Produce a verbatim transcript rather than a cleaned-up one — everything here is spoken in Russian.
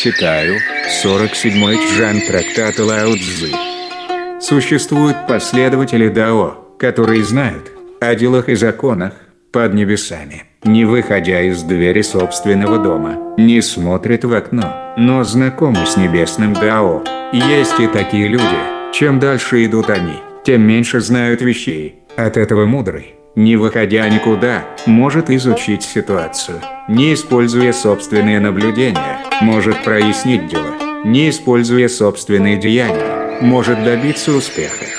Читаю. сорок седьмой чжан трактата Лао Цзы. Существуют последователи Дао, которые знают о делах и законах под небесами, не выходя из двери собственного дома, не смотрят в окно, но знакомы с небесным Дао. Есть и такие люди, чем дальше идут они, тем меньше знают вещей. От этого мудрый, не выходя никуда, может изучить ситуацию, не используя собственные наблюдения, может прояснить дело, не используя собственные деяния, может добиться успеха.